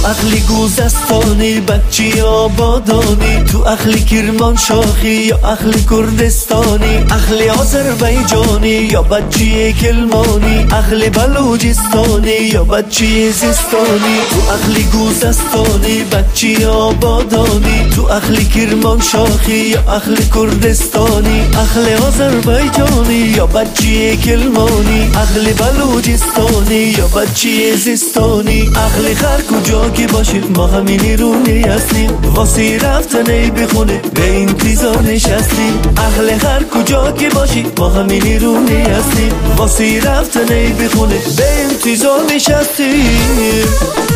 اهل گوزستانی بچی آبادانی، تو اهل کرمانشاهی یا اهل کردستانی، اهل آذربایجانی یا بچی کلمانی، اهل بلوچستانی یا بچی زستانی. تو اهل گوزستانی بچی آبادانی، تو اهل کرمانشاهی یا اهل کردستانی، اهل آذربایجانی یا بچی کلمانی، اهل بلوچستانی یا بچی زستانی. اهل هر کجا که باشید ما همینی رونی هستیم، واسه رفتن ای بخونه به انتظار نشستیم. اهل هر کجا که باشید ما همینی رونی هستیم، واسه رفتن ای بخونه به انتظار نشستیم.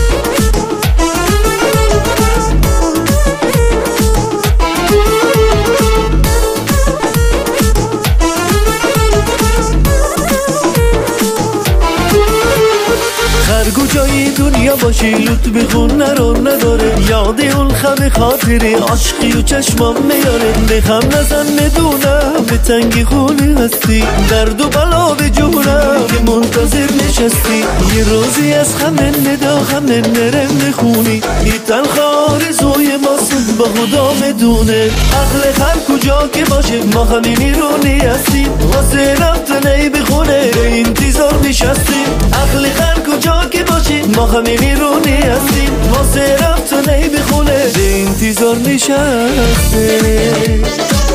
هر کجای دنیا باشی لطف خون نرار نداره، یاد اون خم خاطره عشقی و چشمام میاره. بخم نزن میدونم به تنگ خونی هستی، درد و بلا به جونم که منتظر نشستی. یه روزی از همه ندا همه نرم بخونی، یه تنها آرزوی ماسون با خدا میدونه. اهل هر کجا که باشه ما همینی رونی هستیم، واسه رفتن ای بخونه به انتظار نشستیم. اهل هر کجا که باشی ما همینی رونی هستیم، واسه رفتن ای بخونه به انتظار نشستیم.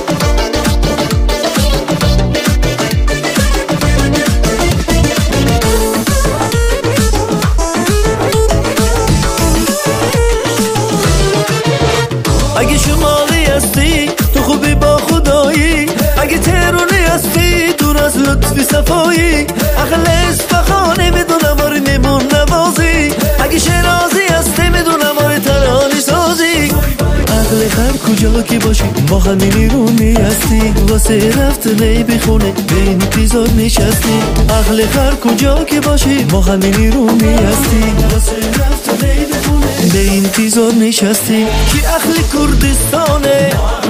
اگه شمالی هستی تو خوبی با خدایی، اگه تهرانی هستی دور از لطفی صفایی، اهل اصفهانی میدونم آره میمون نوازی، اگه شیرازی هستی میدونم آره ترانه سازی. اهل هر کجا که باشی ما همینی رونی هستی، واسه رفتن ای بخونه به انتظار نشستی. اهل هر کجا که باشی ما همینی رونی هستی، واسه رفتن ای بخونه به انتظار نشستی. کی اهل کردستانه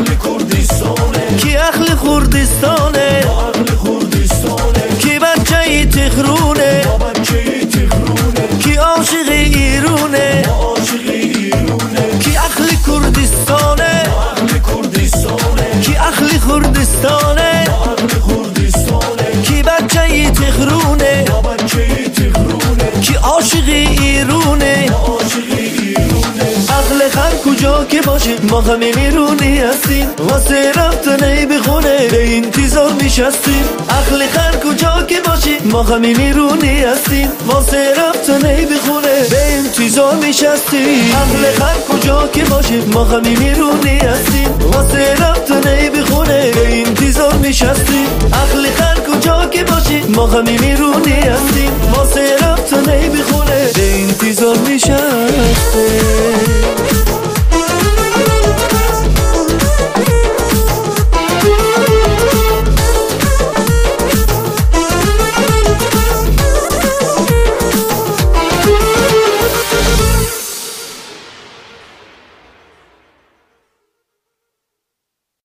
کی اهل کردستانه، کی بچه تهرونه کی عاشق ایرونه، کی اهل کردستانه کی اهل کردستانه، کی بچه تهرونه کی عاشق ایرونه. اهل هر کجا که باشه ما همینی رونی هستیم، واسه رفتن ای بخونه به انتظار نشستیم. اهل هر کجا که باشه ما همینی رونی هستیم، واسه رفتن ای بخونه به انتظار نشستیم. اهل هر کجا که باشه ما همینی رونی هستیم، واسه رفتن ای بخونه به انتظار نشستیم. اهل هر کجا که باشه ما همینی